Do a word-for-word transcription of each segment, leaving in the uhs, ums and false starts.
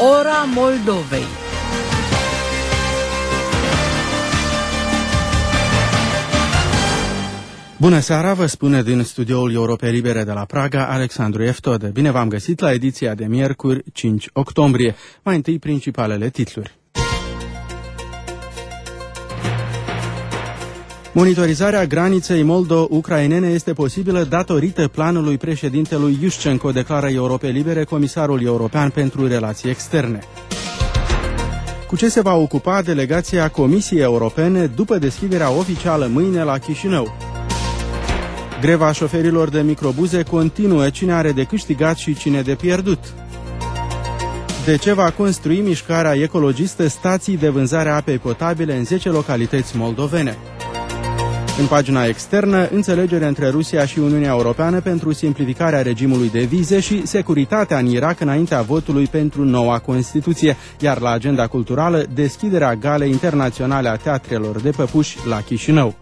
Ora Moldovei. Bună seara, vă spune din studioul Europe Libere de la Praga, Alexandru Eftode. Bine v-am găsit la ediția de miercuri, cinci octombrie. Mai întâi principalele titluri. Monitorizarea graniței moldo-ucrainene este posibilă datorită planului președintelui Iușcenko, declară Europe Libere comisarul european pentru relații externe. Cu ce se va ocupa delegația Comisiei Europene după deschiderea oficială mâine la Chișinău? Greva șoferilor de microbuze continuă, cine are de câștigat și cine de pierdut. De ce va construi mișcarea ecologistă stații de vânzare a apei potabile în zece localități moldovene? În pagina externă, înțelegere între Rusia și Uniunea Europeană pentru simplificarea regimului de vize și securitatea în Irak înaintea votului pentru noua Constituție, iar la agenda culturală, deschiderea galei internaționale a teatrelor de păpuși la Chișinău.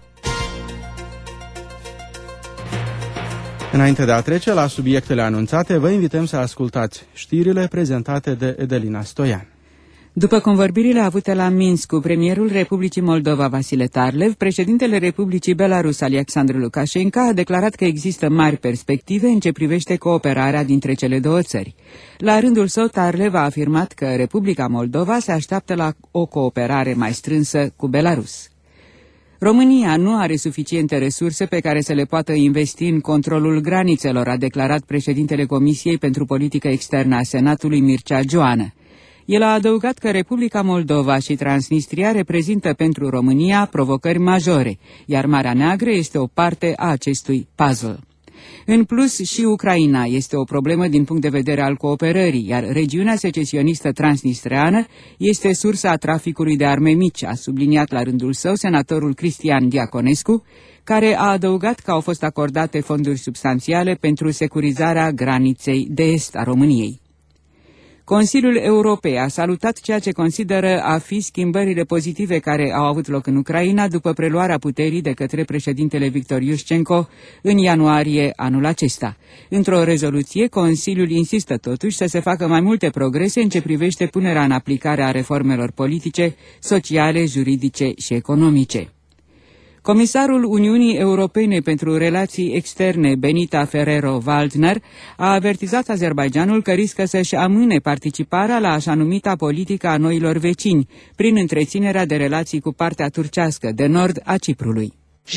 Înainte de a trece la subiectele anunțate, vă invităm să ascultați știrile prezentate de Edelina Stoian. După convorbirile avute la Minsk cu premierul Republicii Moldova Vasile Tarlev, președintele Republicii Belarus Alexandru Lukashenko a declarat că există mari perspective în ce privește cooperarea dintre cele două țări. La rândul său, Tarlev a afirmat că Republica Moldova se așteaptă la o cooperare mai strânsă cu Belarus. România nu are suficiente resurse pe care să le poată investi în controlul granițelor, a declarat președintele Comisiei pentru Politică Externă a Senatului Mircea Joană. El a adăugat că Republica Moldova și Transnistria reprezintă pentru România provocări majore, iar Marea Neagră este o parte a acestui puzzle. În plus, și Ucraina este o problemă din punct de vedere al cooperării, iar regiunea secesionistă transnistreană este sursa traficului de arme mici, a subliniat la rândul său senatorul Cristian Diaconescu, care a adăugat că au fost acordate fonduri substanțiale pentru securizarea graniței de est a României. Consiliul Europei a salutat ceea ce consideră a fi schimbările pozitive care au avut loc în Ucraina după preluarea puterii de către președintele Victor Iușcenko în ianuarie anul acesta. Într-o rezoluție, Consiliul insistă totuși să se facă mai multe progrese în ce privește punerea în aplicare a reformelor politice, sociale, juridice și economice. Comisarul Uniunii Europene pentru Relații Externe, Benita Ferrero-Waldner, a avertizat Azerbaidjanul că riscă să-și amâne participarea la așa numita politică a noilor vecini, prin întreținerea de relații cu partea turcească de nord a Ciprului.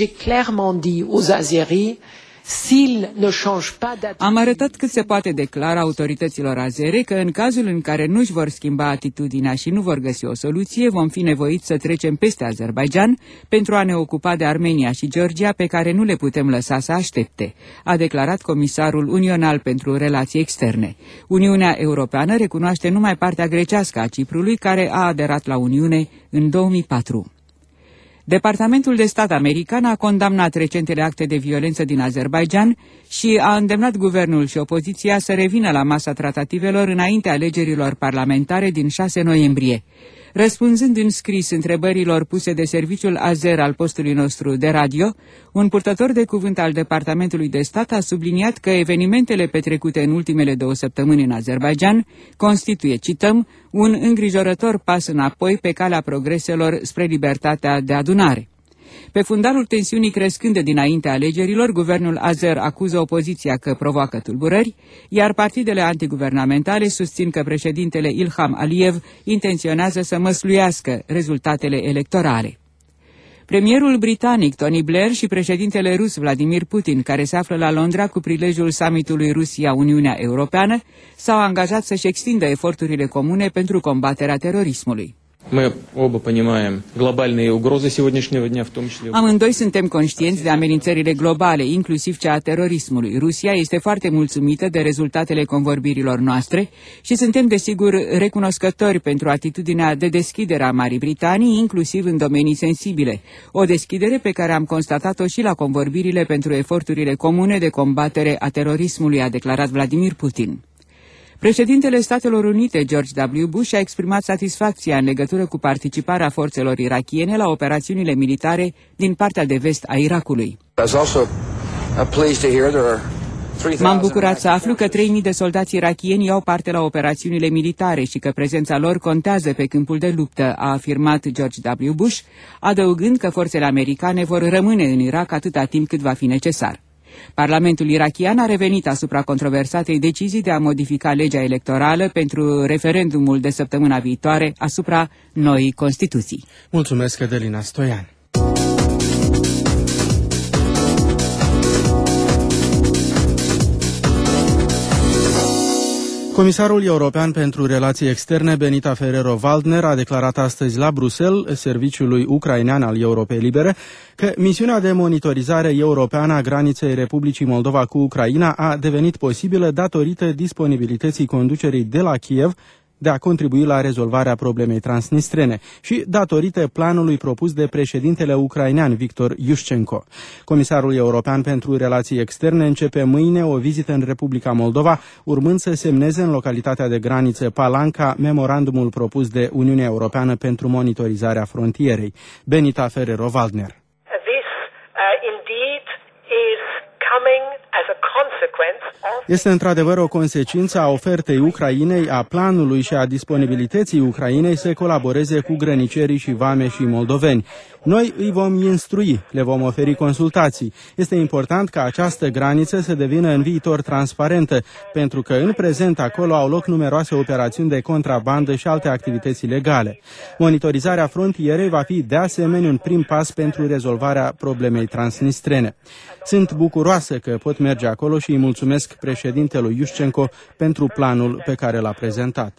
Am arătat cât se poate de clar autorităților azere că în cazul în care nu își vor schimba atitudinea și nu vor găsi o soluție, vom fi nevoiți să trecem peste Azerbaidjan pentru a ne ocupa de Armenia și Georgia, pe care nu le putem lăsa să aștepte, a declarat comisarul unional pentru relații externe. Uniunea Europeană recunoaște numai partea grecească a Ciprului, care a aderat la Uniune în două mii patru. Departamentul de Stat american a condamnat recentele acte de violență din Azerbaidjan și a îndemnat guvernul și opoziția să revină la masa tratativelor înainte alegerilor parlamentare din șase noiembrie. Răspunzând în scris întrebărilor puse de serviciul azer al postului nostru de radio, un purtător de cuvânt al Departamentului de Stat a subliniat că evenimentele petrecute în ultimele două săptămâni în Azerbaidjan constituie, cităm, un îngrijorător pas înapoi pe calea progreselor spre libertatea de adunare. Pe fundalul tensiunii crescânde dinainte alegerilor, guvernul azer acuză opoziția că provoacă tulburări, iar partidele antiguvernamentale susțin că președintele Ilham Aliyev intenționează să măsluiască rezultatele electorale. Premierul britanic Tony Blair și președintele rus Vladimir Putin, care se află la Londra cu prilejul summitului Rusia-Uniunea Europeană, s-au angajat să-și extindă eforturile comune pentru combaterea terorismului. Amândoi suntem conștienți de amenințările globale, inclusiv cea a terorismului. Rusia este foarte mulțumită de rezultatele convorbirilor noastre și suntem desigur recunoscători pentru atitudinea de deschidere a Marii Britanii, inclusiv în domenii sensibile. O deschidere pe care am constatat-o și la convorbirile pentru eforturile comune de combatere a terorismului, a declarat Vladimir Putin. Președintele Statelor Unite, George W. Bush, a exprimat satisfacția în legătură cu participarea forțelor irakiene la operațiunile militare din partea de vest a Irakului. M-am bucurat să aflu că trei mii de soldați irakieni iau parte la operațiunile militare și că prezența lor contează pe câmpul de luptă, a afirmat George W. Bush, adăugând că forțele americane vor rămâne în Irak atâta timp cât va fi necesar. Parlamentul irakian a revenit asupra controversatei decizii de a modifica legea electorală pentru referendumul de săptămâna viitoare asupra noii Constituții. Mulțumesc, Adelina Stoian. Comisarul european pentru relații externe, Benita Ferrero-Waldner, a declarat astăzi la Bruxelles, serviciului ucrainean al Europei Libere, că misiunea de monitorizare europeană a graniței Republicii Moldova cu Ucraina a devenit posibilă datorită disponibilității conducerii de la Kiev de a contribui la rezolvarea problemei transnistrene și datorită planului propus de președintele ucrainean Victor Yushchenko. Comisarul european pentru relații externe începe mâine o vizită în Republica Moldova, urmând să semneze în localitatea de graniță Palanca memorandumul propus de Uniunea Europeană pentru monitorizarea frontierei. Benita Ferrero-Waldner. This uh, indeed is coming as a consequence. Este într-adevăr o consecință a ofertei Ucrainei, a planului și a disponibilității Ucrainei să colaboreze cu grănicerii și vameșii moldoveni. Noi îi vom instrui, le vom oferi consultații. Este important ca această graniță să devină în viitor transparentă, pentru că în prezent acolo au loc numeroase operațiuni de contrabandă și alte activități ilegale. Monitorizarea frontierei va fi de asemenea un prim pas pentru rezolvarea problemei transnistrene. Sunt bucuroasă că pot merge acolo și îi mulțumesc președintelui Yushchenko pentru planul pe care l-a prezentat.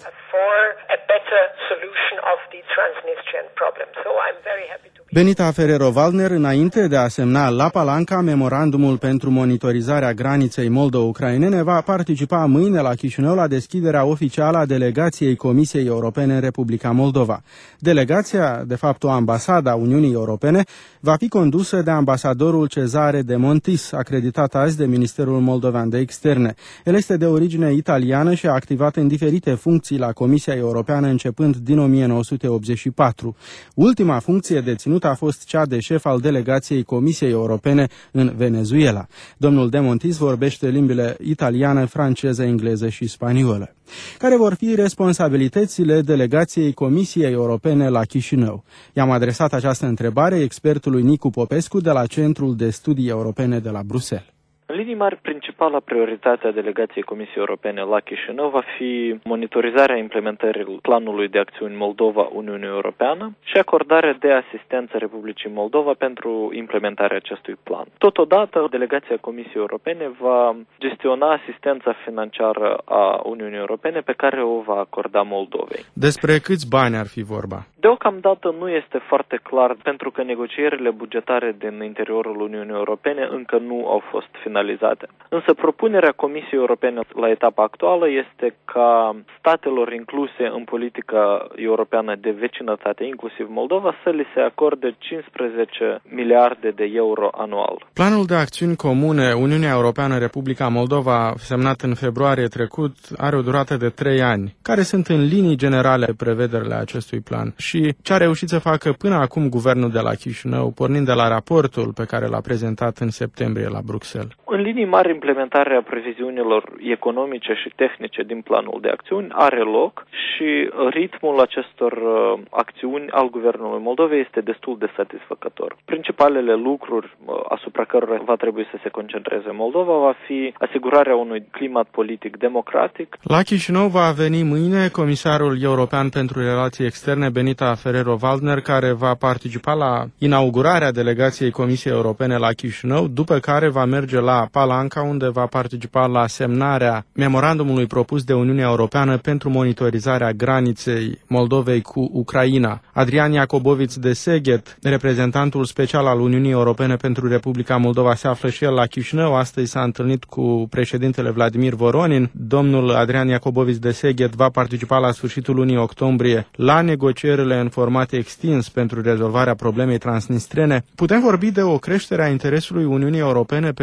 Benita Ferrero-Waldner, înainte de a semna la Palanca memorandumul pentru monitorizarea graniței moldo-ucrainene, va participa mâine la Chișinău la deschiderea oficială a delegației Comisiei Europene în Republica Moldova. Delegația, de fapt o ambasadă a Uniunii Europene, va fi condusă de ambasadorul Cezare de Montis, acreditat azi de Ministerul Moldovean de Externe. El este de origine italiană și a activat în diferite funcții la Comisia Europeană începând din o mie nouă sute optzeci și patru. Ultima funcție deținută a fost cea de șef al delegației Comisiei Europene în Venezuela. Domnul de Montis vorbește limbile italiană, franceză, engleză și spaniolă. Care vor fi responsabilitățile delegației Comisiei Europene la Chișinău? I-am adresat această întrebare expertului Nicu Popescu de la Centrul de Studii Europene de la Bruxelles. În linii mari, principala prioritate a delegației Comisiei Europene la Chișinău va fi monitorizarea implementării planului de acțiuni Moldova-Uniunea Europeană și acordarea de asistență Republicii Moldova pentru implementarea acestui plan. Totodată, delegația Comisiei Europene va gestiona asistența financiară a Uniunii Europene pe care o va acorda Moldovei. Despre câți bani ar fi vorba? Deocamdată nu este foarte clar, pentru că negocierile bugetare din interiorul Uniunii Europene încă nu au fost finalizate. Însă propunerea Comisiei Europene la etapa actuală este ca statelor incluse în politica europeană de vecinătate, inclusiv Moldova, să li se acorde cincisprezece miliarde de euro anual. Planul de acțiuni comune Uniunea Europeană-Republica Moldova, semnat în februarie trecut, are o durată de trei ani. Care sunt în linii generale prevederile acestui plan? Și ce a reușit să facă până acum guvernul de la Chișinău, pornind de la raportul pe care l-a prezentat în septembrie la Bruxelles? În linii mari, implementarea previziunilor economice și tehnice din planul de acțiuni are loc și ritmul acestor uh, acțiuni al guvernului Moldovei este destul de satisfăcător. Principalele lucruri uh, asupra cărora va trebui să se concentreze Moldova va fi asigurarea unui climat politic democratic. La Chișinău va veni mâine comisarul european pentru relații externe Benita Ferrero-Waldner, care va participa la inaugurarea delegației Comisiei Europene la Chișinău, după care va merge la Palanca, unde va participa la semnarea memorandumului propus de Uniunea Europeană pentru monitorizarea graniței Moldovei cu Ucraina. Adrian Iacoboviț de Seghet, reprezentantul special al Uniunii Europene pentru Republica Moldova, se află și el la Chișinău. Astăzi s-a întâlnit cu președintele Vladimir Voronin. Domnul Adrian Iacoboviț de Seghet va participa la sfârșitul lunii octombrie la negocierile în format extins pentru rezolvarea problemei transnistrene. Putem vorbi de o creștere a interesului Uniunii Europene pentru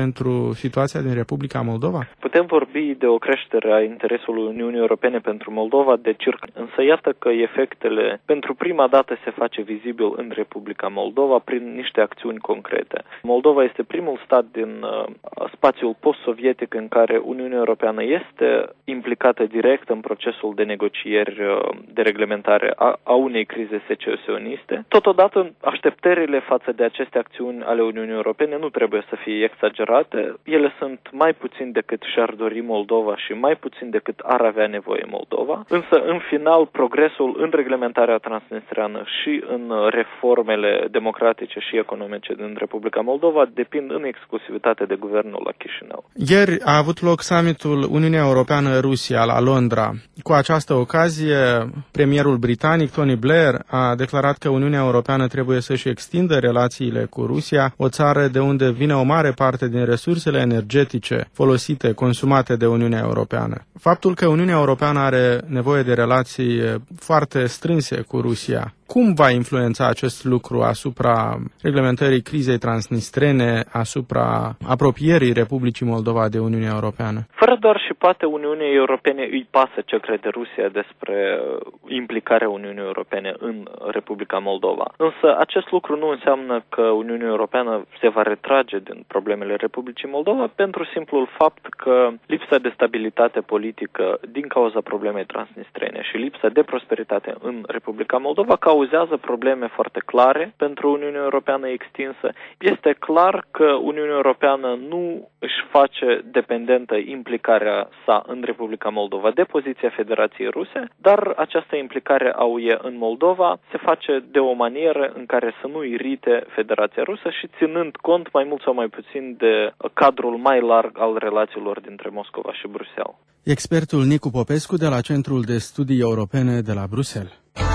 situația din Republica Moldova? Putem vorbi de o creștere a interesului Uniunii Europene pentru Moldova de circa, însă iată că efectele pentru prima dată se face vizibil în Republica Moldova prin niște acțiuni concrete. Moldova este primul stat din uh, spațiul post-sovietic în care Uniunea Europeană este implicată direct în procesul de negocieri uh, de reglementare a, a unei crize secesioniste. Totodată, așteptările față de aceste acțiuni ale Uniunii Europene nu trebuie să fie exagerate. Ele sunt mai puțin decât și-ar dori Moldova și mai puțin decât ar avea nevoie Moldova. Însă, în final, progresul în reglementarea transnistreană și în reformele democratice și economice din Republica Moldova depind în exclusivitate de guvernul la Chișinău. Ieri a avut loc summitul Uniunea Europeană-Rusia la Londra. Cu această ocazie, premierul britanic Tony Blair a declarat că Uniunea Europeană trebuie să-și extindă relațiile cu Rusia, o țară de unde vine o mare parte din resursele energetice folosite, consumate de Uniunea Europeană. Faptul că Uniunea Europeană are nevoie de relații foarte strânse cu Rusia, cum va influența acest lucru asupra reglementării crizei transnistrene, asupra apropierii Republicii Moldova de Uniunea Europeană? Fără doar și poate Uniunii Europene îi pasă ce crede Rusia despre implicarea Uniunii Europene în Republica Moldova. Însă acest lucru nu înseamnă că Uniunea Europeană se va retrage din problemele Republicii Moldova pentru simplul fapt că lipsa de stabilitate politică din cauza problemei transnistrene și lipsa de prosperitate în Republica Moldova cauzează probleme foarte clare pentru Uniunea Europeană extinsă. Este clar că Uniunea Europeană nu își face dependentă implicarea sa în Republica Moldova de poziția Federației Ruse, dar această implicare a U E în Moldova se face de o manieră în care să nu irite Federația Rusă și ținând cont mai mult sau mai puțin de cadrul mai larg al relațiilor dintre Moscova și Bruxelles. Expertul Nicu Popescu de la Centrul de Studii Europene de la Bruxelles.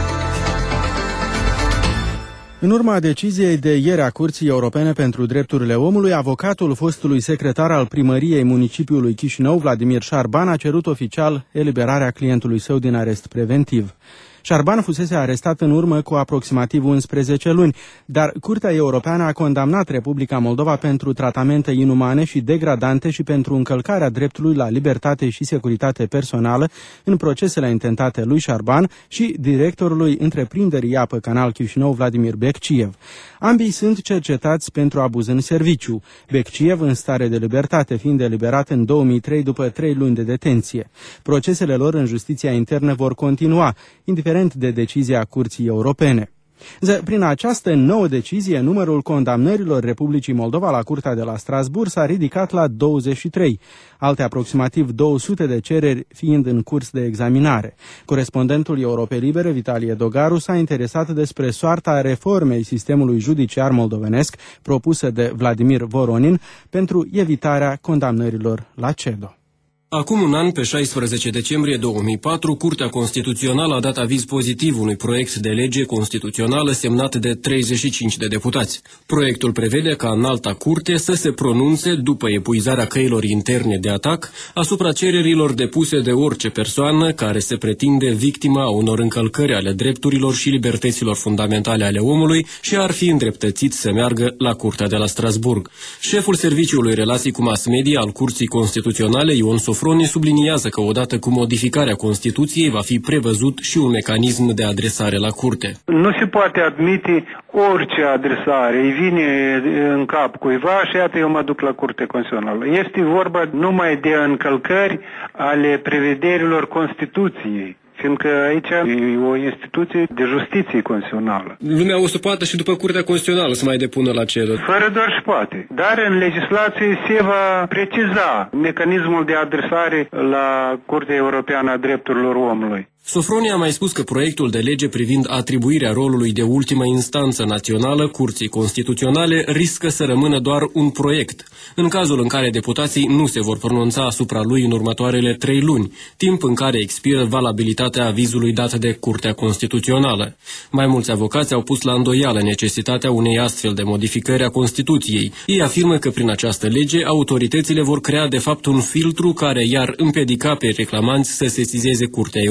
În urma deciziei de ieri a Curții Europene pentru Drepturile Omului, avocatul fostului secretar al primăriei municipiului Chișinău, Vladimir Șarban, a cerut oficial eliberarea clientului său din arest preventiv. Șarban fusese arestat în urmă cu aproximativ unsprezece luni, dar Curtea Europeană a condamnat Republica Moldova pentru tratamente inumane și degradante și pentru încălcarea dreptului la libertate și securitate personală în procesele intentate lui Șarban și directorului întreprinderii Apă Canal Chișinău, Vladimir Beciev. Ambii sunt cercetați pentru abuz în serviciu, Beciev în stare de libertate, fiind eliberat în două mii trei după trei luni de detenție. Procesele lor în justiția internă vor continua, indiferent de decizia Curții Europene. Prin această nouă decizie, numărul condamnărilor Republicii Moldova la Curtea de la Strasbourg s-a ridicat la douăzeci și trei, alte aproximativ două sute de cereri fiind în curs de examinare. Corespondentul Europei Libere, Vitalie Dogaru, s-a interesat despre soarta reformei sistemului judiciar moldovenesc propusă de Vladimir Voronin pentru evitarea condamnărilor la C E D O. Acum un an, pe șaisprezece decembrie două mii patru, Curtea Constituțională a dat aviz pozitiv unui proiect de lege constituțională semnat de treizeci și cinci de deputați. Proiectul prevede ca Înalta Curte să se pronunțe, după epuizarea căilor interne de atac, asupra cererilor depuse de orice persoană care se pretinde victima unor încălcări ale drepturilor și libertăților fundamentale ale omului și ar fi îndreptățit să meargă la Curtea de la Strasbourg. Șeful Serviciului Relații cu Mass Media al Curții Constituționale, Ion Sofroni, subliniază că odată cu modificarea Constituției va fi prevăzut și un mecanism de adresare la curte. Nu se poate admite orice adresare. Îi vine în cap cuiva și iată eu mă duc la Curte Constituțională. Este vorba numai de încălcări ale prevederilor Constituției. Fiindcă aici e o instituție de justiție constituțională. Lumea o să poată și după Curtea Constituțională să mai depună la C E D O. Fără doar și poate. Dar în legislație se va preciza mecanismul de adresare la Curtea Europeană a Drepturilor Omului. Sofroni a mai spus că proiectul de lege privind atribuirea rolului de ultimă instanță națională Curții Constituționale riscă să rămână doar un proiect, în cazul în care deputații nu se vor pronunța asupra lui în următoarele trei luni, timp în care expiră valabilitatea avizului dat de Curtea Constituțională. Mai mulți avocați au pus la îndoială necesitatea unei astfel de modificări a Constituției. Ei afirmă că prin această lege autoritățile vor crea de fapt un filtru care i-ar împiedica pe reclamanți să sesizeze Curtea Europeană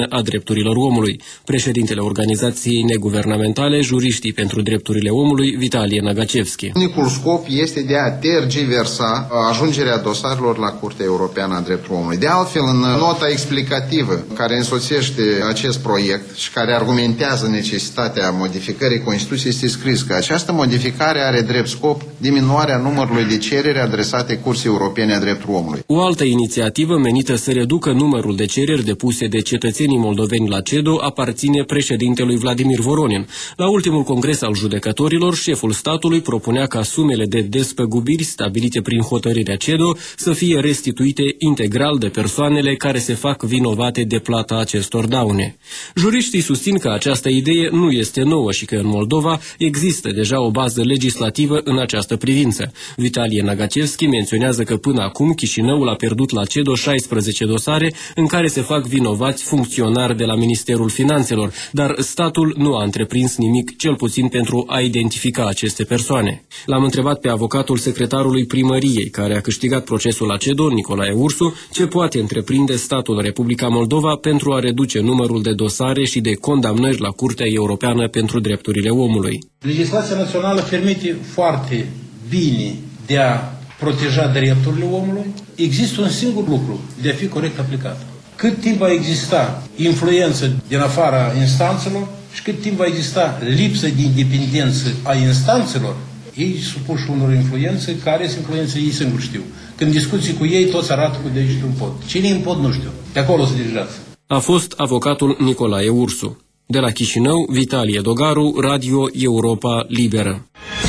Europeană a Drepturilor Omului. Președintele organizației neguvernamentale Juriștii pentru Drepturile Omului, Vitalie Nagacevski. Unicul scop este de a tergiversa ajungerea dosarelor la Curtea Europeană a Drepturilor Omului. De altfel, în nota explicativă care însoțește acest proiect și care argumentează necesitatea modificării Constituției, este scris că această modificare are drept scop diminuarea numărului de cereri adresate Curții Europene a Drepturilor Omului. O altă inițiativă menită să reducă numărul de cereri depuse de cetățenii moldoveni la C E D O aparține președintelui Vladimir Voronin. La ultimul congres al judecătorilor, șeful statului propunea ca sumele de despăgubiri stabilite prin hotărârea C E D O să fie restituite integral de persoanele care se fac vinovate de plata acestor daune. Juriștii susțin că această idee nu este nouă și că în Moldova există deja o bază legislativă în această privință. Vitalie Nagacevski menționează că până acum Chișinăul a pierdut la C E D O șaisprezece dosare în care se fac vinovați funcționari de la Ministerul Finanțelor, dar statul nu a întreprins nimic, cel puțin pentru a identifica aceste persoane. L-am întrebat pe avocatul secretarului primăriei, care a câștigat procesul la C E D O, Nicolae Ursu, ce poate întreprinde statul Republica Moldova pentru a reduce numărul de dosare și de condamnări la Curtea Europeană pentru Drepturile Omului. Legislația națională permite foarte bine de a proteja drepturile omului. Există un singur lucru, de a fi corect aplicat. Cât timp va exista influență din afara instanțelor și cât timp va exista lipsă de independență a instanțelor, ei supuși unor influențe, care sunt influențe ei singuri știu. Când discuții cu ei, toți arată cu degetul în pod. Cine e în pod, nu știu. De acolo se dirigează. A fost avocatul Nicolae Ursu. De la Chișinău, Vitalie Dogaru, Radio Europa Liberă.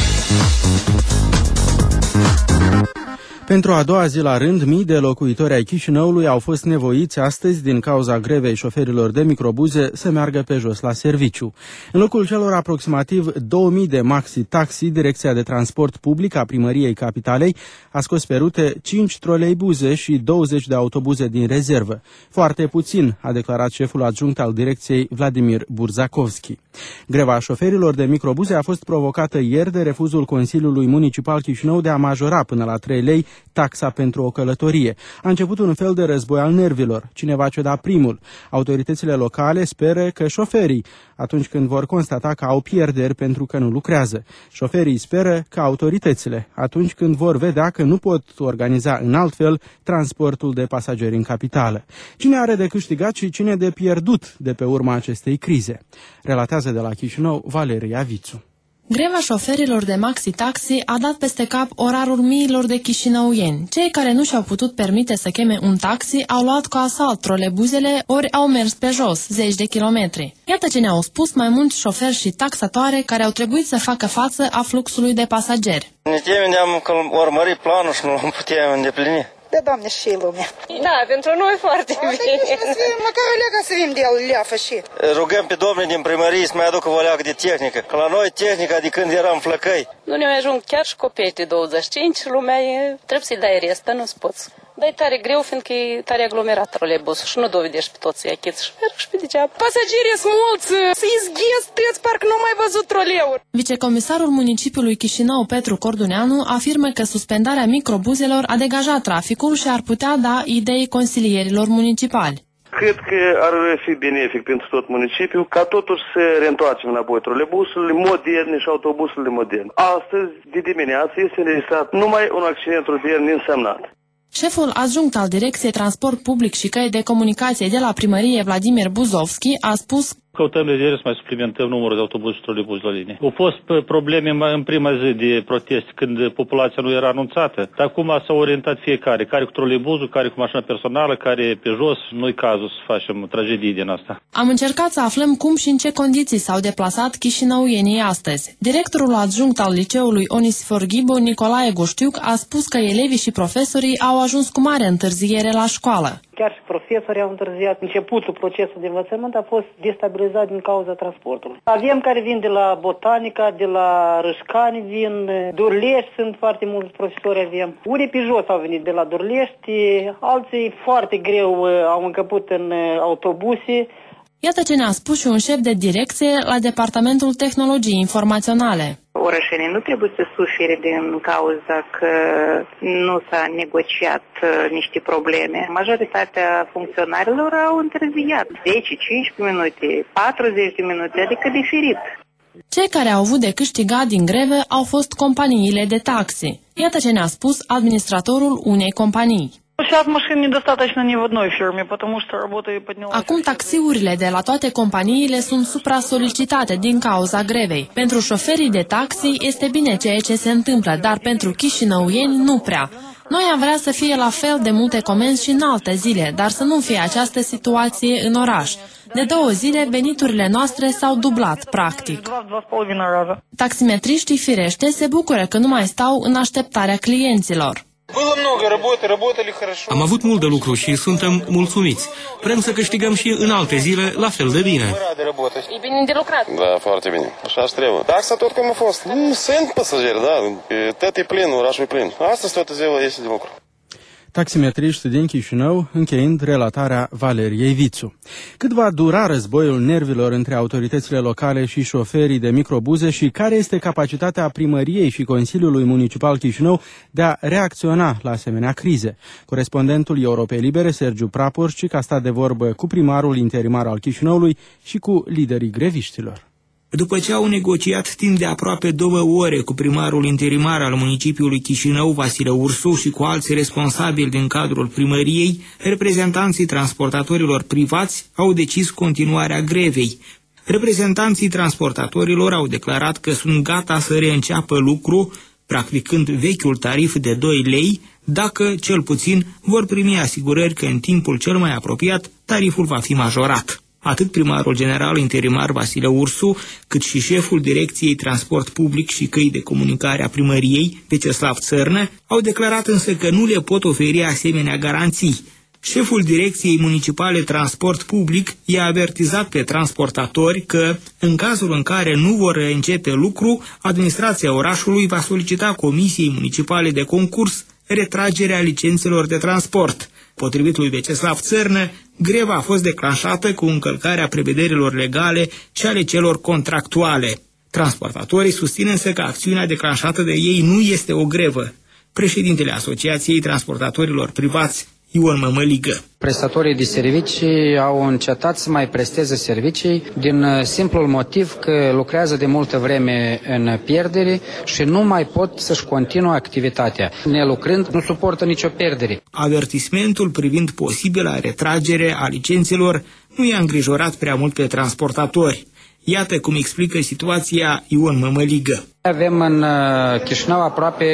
Pentru a doua zi la rând, mii de locuitori ai Chișinăului au fost nevoiți astăzi, din cauza grevei șoferilor de microbuze, să meargă pe jos la serviciu. În locul celor aproximativ două mii de maxi-taxi, Direcția de Transport Public a Primăriei Capitalei a scos pe rute cinci troleibuze și douăzeci de autobuze din rezervă. Foarte puțin, a declarat șeful adjunct al direcției Vladimir Burzakovski. Greva șoferilor de microbuze a fost provocată ieri de refuzul Consiliului Municipal Chișinău de a majora până la trei lei taxa pentru o călătorie. A început un fel de război al nervilor. Cine va ceda primul? Autoritățile locale speră că șoferii, atunci când vor constata că au pierderi pentru că nu lucrează. Șoferii speră că autoritățile, atunci când vor vedea că nu pot organiza în alt fel transportul de pasageri în capitală. Cine are de câștigat și cine de pierdut de pe urma acestei crize? Relatează de la Chișinău Valeria Vițu. Greva șoferilor de maxi-taxi a dat peste cap orarul miilor de chișinăuieni. Cei care nu și-au putut permite să cheme un taxi au luat cu asalt trolebuzele, ori au mers pe jos, zeci de kilometri. Iată ce ne-au spus mai mulți șoferi și taxatoare care au trebuit să facă față a fluxului de pasageri. Ne temem că urmări planul și nu l-am putea îndeplini. Da, Doamne, și lumea. Da, pentru noi foarte bine. Măcar o leagă să vim de el leafă și... Rugăm pe domnii din primărie să mai aducă o leagă de tehnică. Că la noi tehnica de când eram flăcăi. Nu ne mai ajung chiar și copii de douăzeci și cinci, lumea e... Trebuie să-i dai restă, nu-ți poți. Dar e tare greu, fiindcă e tare aglomerat troleibusul și nu dovedești pe toți achiți și merg și pe degeaba. Pasagerii sunt mulți, să-i zghezi tăți, parcă nu mai văzut troleuri. Vicecomisarul municipiului Chișinău, Petru Corduneanu, afirmă că suspendarea microbuzelor a degajat traficul și ar putea da idei consilierilor municipali. Cred că ar fi benefic pentru tot municipiul ca totuși să reîntoarcem înapoi troleibusurile moderne și autobusurile moderne. Astăzi, de dimineață, este înregistrat numai un accident rutier neînsemnat. Șeful adjunct al Direcției Transport Public și Căi de Comunicație de la Primărie, Vladimir Buzovski, a spus: Căutăm legere să mai suplimentăm numărul de autobuze și troleibuze la linie. Au fost probleme în prima zi de protest, când populația nu era anunțată. Dar acum s-au orientat fiecare, care cu troleibuzul, care cu mașina personală, care pe jos. Nu-i cazul să facem tragedii din asta. Am încercat să aflăm cum și în ce condiții s-au deplasat chișinăuienii astăzi. Directorul adjunct al liceului Onisifor Ghibu, Nicolae Goștiuc, a spus că elevii și profesorii au ajuns cu mare întârziere la școală. Chiar și profesorii au întârziat. Începutul procesului de învățământ a fost destabilizat din cauza transportului. Avem care vin de la Botanica, de la Râșcani, vin Durlești, sunt foarte mulți profesori avem. Unii pe jos au venit de la Durlești, alții foarte greu au încăput în autobuse. Iată ce ne-a spus și un șef de direcție la Departamentul Tehnologiei Informaționale. orășenii nu trebuie să sufere din cauza că nu s-a negociat niște probleme. Majoritatea funcționarilor au întârziat zece cincisprezece minute, patruzeci de minute, adică diferit. Cei care au avut de câștigat din greve au fost companiile de taxi. Iată ce ne-a spus administratorul unei companii. Acum taxiurile de la toate companiile sunt supra-solicitate din cauza grevei. Pentru șoferii de taxi este bine ceea ce se întâmplă, dar pentru chișinăuieni nu prea. Noi am vrea să fie la fel de multe comenzi și în alte zile, dar să nu fie această situație în oraș. De două zile, veniturile noastre s-au dublat, practic. Taximetriștii, firește, se bucură că nu mai stau în așteptarea clienților. Am avut mult de lucru și suntem mulțumiți. Vrem să câștigăm și în alte zile la fel de bine. E bine de lucrat. Da, foarte bine. Așa trebuie. Taxa tot cum a fost. Sunt pasageri, da. Tot e plin, orașul e plin. Astăzi toată ziua este de lucru. Taximetriști din Chișinău, încheind relatarea Valeriei Vițu. Cât va dura războiul nervilor între autoritățile locale și șoferii de microbuze și care este capacitatea primăriei și Consiliului Municipal Chișinău de a reacționa la asemenea crize? Corespondentul Europei Libere, Sergiu Praporcic, a stat de vorbă cu primarul interimar al Chișinăului și cu liderii greviștilor. După ce au negociat timp de aproape două ore cu primarul interimar al municipiului Chișinău, Vasile Ursu, și cu alți responsabili din cadrul primăriei, reprezentanții transportatorilor privați au decis continuarea grevei. Reprezentanții transportatorilor au declarat că sunt gata să reînceapă lucru, practicând vechiul tarif de doi lei, dacă, cel puțin, vor primi asigurări că în timpul cel mai apropiat tariful va fi majorat. Atât primarul general interimar Vasile Ursu, cât și șeful Direcției Transport Public și Căi de Comunicare a primăriei, Veceslav Țărnă, au declarat însă că nu le pot oferi asemenea garanții. Șeful Direcției Municipale Transport Public i-a avertizat pe transportatori că, în cazul în care nu vor începe lucru, administrația orașului va solicita Comisiei Municipale de Concurs retragerea licențelor de transport. Potrivit lui Veceslav Țărnă, greva a fost declanșată cu încălcarea prevederilor legale și ale celor contractuale. Transportatorii susțin însă că acțiunea declanșată de ei nu este o grevă. Președintele Asociației Transportatorilor Privați, Ion Mămăligă. Prestatorii de servicii au încetat să mai presteze servicii din simplul motiv că lucrează de multă vreme în pierdere și nu mai pot să-și continuă activitatea. Nelucrând, nu suportă nicio pierdere. Avertismentul privind posibila retragere a licențelor nu i-a îngrijorat prea mult pe transportatori. Iată cum explică situația Ion Mămăligă. Avem în Chișinău aproape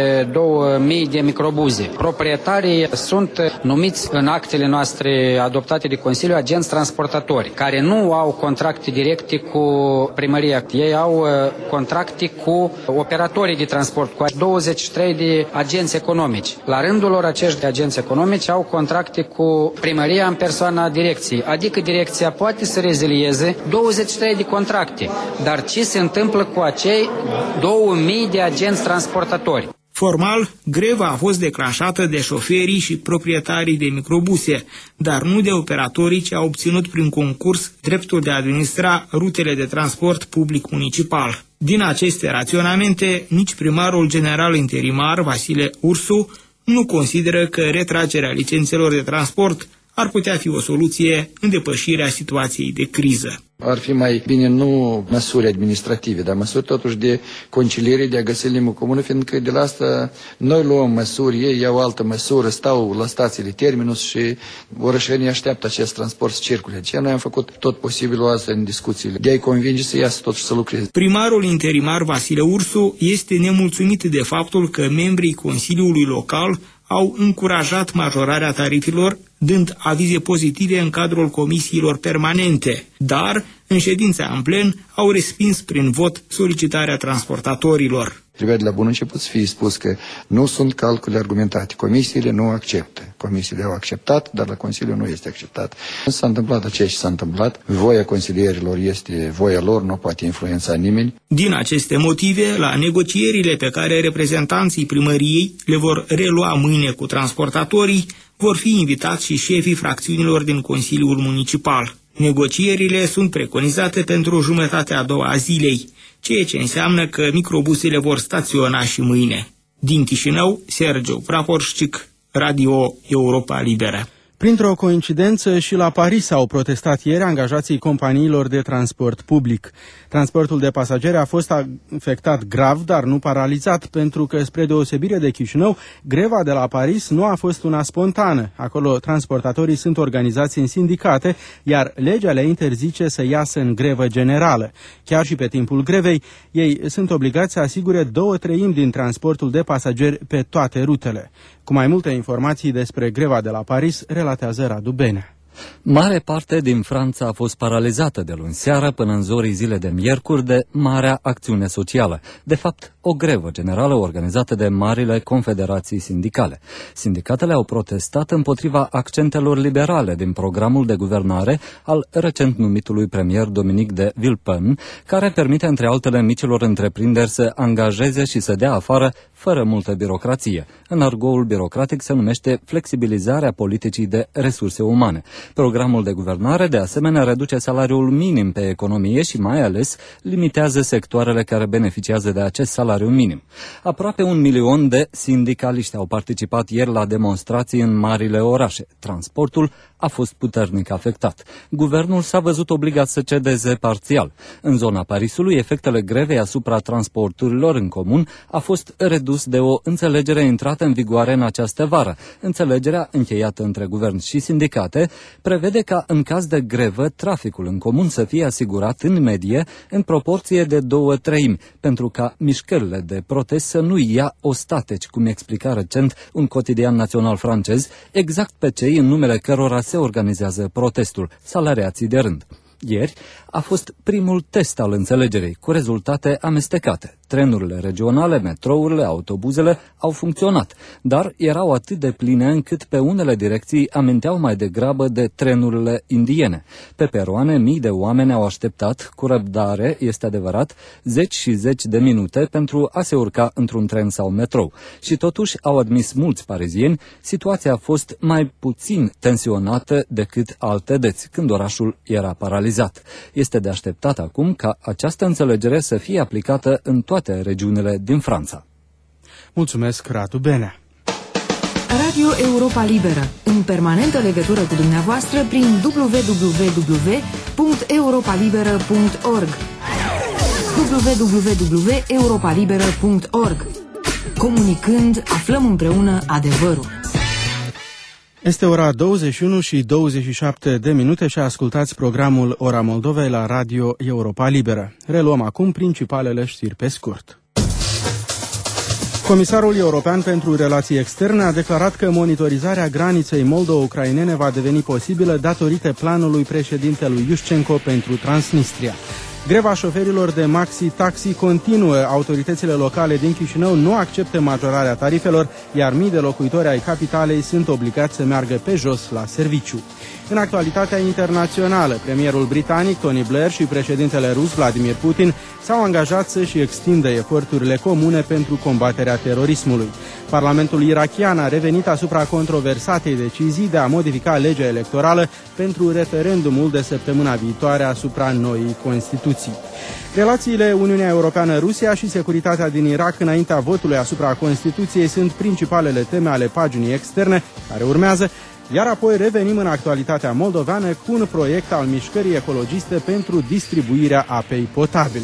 două mii de microbuze. Proprietarii sunt numiți în actele noastre adoptate de Consiliu agenți transportatori, care nu au contracte directe cu primăria. Ei au contracte cu operatorii de transport, cu douăzeci și trei de agenți economici. La rândul lor, acești agenți economici au contracte cu primăria în persoana direcției, adică direcția poate să rezilieze douăzeci și trei de contracte. Dar ce se întâmplă cu acei două mii de agenți transportatori? Formal, greva a fost declanșată de șoferii și proprietarii de microbuse, dar nu de operatorii ce au obținut prin concurs dreptul de a administra rutele de transport public municipal. Din aceste raționamente, nici primarul general interimar, Vasile Ursu, nu consideră că retragerea licențelor de transport ar putea fi o soluție în depășirea situației de criză. Ar fi mai bine nu măsuri administrative, dar măsuri totuși de conciliere, de a găsi limbă comună, fiindcă de la asta noi luăm măsuri, ei iau altă măsură, stau la stațiile terminus și orășenii așteaptă acest transport să circule. Aceea noi am făcut tot posibilul asta în discuțiile, de a-i convinge să iasă totuși să lucreze. Primarul interimar Vasile Ursu este nemulțumit de faptul că membrii Consiliului Local au încurajat majorarea tarifelor, dând avize pozitive în cadrul comisiilor permanente, dar, în ședința în plen, au respins prin vot solicitarea transportatorilor. Trebuia de la bun început să fie spus că nu sunt calcule argumentate. Comisiile nu acceptă. Comisiile au acceptat, dar la Consiliu nu este acceptat. S-a întâmplat aceea ce s-a întâmplat. Voia consilierilor este voia lor, nu poate influența nimeni. Din aceste motive, la negocierile pe care reprezentanții primăriei le vor relua mâine cu transportatorii, vor fi invitați și șefii fracțiunilor din Consiliul Municipal. Negocierile sunt preconizate pentru jumătatea a doua a zilei. ceea ce înseamnă că microbusele vor staționa și mâine. Din Chișinău, Sergiu Praporșcic, Radio Europa Liberă. Printr-o coincidență, și la Paris au protestat ieri angajații companiilor de transport public. Transportul de pasageri a fost afectat grav, dar nu paralizat, pentru că, spre deosebire de Chișinău, greva de la Paris nu a fost una spontană. Acolo transportatorii sunt organizați în sindicate, iar legea le interzice să iasă în grevă generală. Chiar și pe timpul grevei, ei sunt obligați să asigure două treimi din transportul de pasageri pe toate rutele. Cu mai multe informații despre greva de la Paris, relatează Radu Benea. Mare parte din Franța a fost paralizată de luni seară până în zorii zile de miercuri de Marea Acțiune Socială. De fapt, o grevă generală organizată de marile confederații sindicale. Sindicatele au protestat împotriva accentelor liberale din programul de guvernare al recent numitului premier Dominic de Villepin, care permite, între altele, micilor întreprinderi să angajeze și să dea afară fără multă birocrație. În argoul birocratic se numește flexibilizarea politicii de resurse umane. Programul de guvernare, de asemenea, reduce salariul minim pe economie și mai ales limitează sectoarele care beneficiază de acest salariu minim. Aproape un milion de sindicaliști au participat ieri la demonstrații în marile orașe. Transportul a fost puternic afectat. Guvernul s-a văzut obligat să cedeze parțial. În zona Parisului, efectele grevei asupra transporturilor în comun a fost redus de o înțelegere intrată în vigoare în această vară. Înțelegerea, încheiată între guvern și sindicate, prevede ca în caz de grevă, traficul în comun să fie asigurat în medie în proporție de două treimi, pentru ca mișcările de protest să nu ia ostateci, cum explica recent un cotidian național francez, exact pe cei în numele cărora se organizează protestul, salariații de rând. Ieri a fost primul test al înțelegerii, cu rezultate amestecate. Trenurile regionale, metrourile, autobuzele au funcționat, dar erau atât de pline încât pe unele direcții aminteau mai degrabă de trenurile indiene. Pe peroane, mii de oameni au așteptat, cu răbdare, este adevărat, zeci și zeci de minute pentru a se urca într-un tren sau metrou. Și totuși, au admis mulți parizieni, situația a fost mai puțin tensionată decât alte dăți, când orașul era paralizat. Este de așteptat acum ca această înțelegere să fie aplicată în toate regiunile din Franța. Mulțumesc, Radu Benea. Radio Europa Liberă, în permanentă legătură cu dumneavoastră prin w w w punct europa liberă punct org w w w punct europa liberă punct org. Comunicând, aflăm împreună adevărul. Este ora douăzeci și unu și douăzeci și șapte de minute și ascultați programul Ora Moldovei la Radio Europa Liberă. Reluăm acum principalele știri pe scurt. Comisarul European pentru Relații Externe a declarat că monitorizarea graniței moldo-ucrainene va deveni posibilă datorită planului președintelui Iușcenco pentru Transnistria. Greva șoferilor de maxi-taxi continuă. Autoritățile locale din Chișinău nu acceptă majorarea tarifelor, iar mii de locuitori ai capitalei sunt obligați să meargă pe jos la serviciu. În actualitatea internațională, premierul britanic Tony Blair și președintele rus Vladimir Putin s-au angajat să-și extindă eforturile comune pentru combaterea terorismului. Parlamentul irakian a revenit asupra controversatei decizii de a modifica legea electorală pentru referendumul de săptămâna viitoare asupra noii Constituții. Relațiile Uniunea Europeană-Rusia și securitatea din Irak înaintea votului asupra Constituției sunt principalele teme ale paginii externe care urmează, iar apoi revenim în actualitatea moldoveană cu un proiect al mișcării ecologiste pentru distribuirea apei potabile.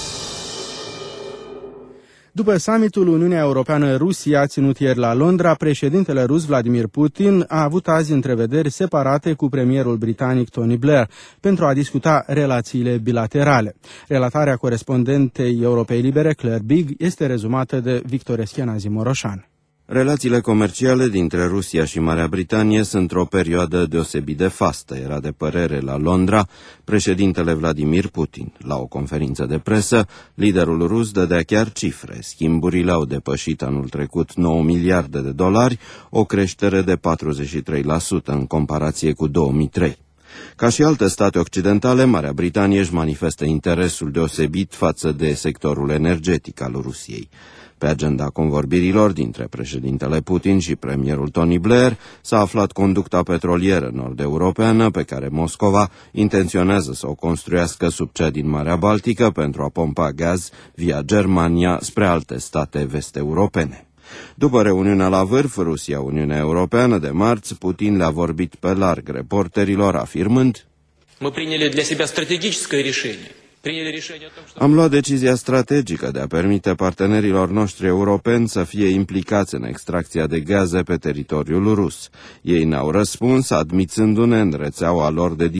După summitul Uniunea Europeană-Rusia ținut ieri la Londra, președintele rus Vladimir Putin a avut azi întrevederi separate cu premierul britanic Tony Blair pentru a discuta relațiile bilaterale. Relatarea corespondentei Europei Libere, Claire Big, este rezumată de Victor Escheanazi Moroșan. Relațiile comerciale dintre Rusia și Marea Britanie sunt într-o perioadă deosebit de fastă, era de părere la Londra președintele Vladimir Putin. La o conferință de presă, liderul rus dădea chiar cifre. Schimburile au depășit anul trecut nouă miliarde de dolari, o creștere de patruzeci și trei la sută în comparație cu două mii trei. Ca și alte state occidentale, Marea Britanie își manifestă interesul deosebit față de sectorul energetic al Rusiei. Pe agenda convorbirilor dintre președintele Putin și premierul Tony Blair s-a aflat conducta petrolieră nord-europeană pe care Moscova intenționează să o construiască sub cea din Marea Baltică pentru a pompa gaz via Germania spre alte state vest-europene. După reuniunea la vârf Rusia-Uniunea Europeană de marți, Putin le-a vorbit pe larg reporterilor, afirmând: Am luat decizia strategică de a permite partenerilor noștri europeni să fie implicați în extracția de gaze pe teritoriul rus. Ei ne-au răspuns admițându-ne în rețeaua lor de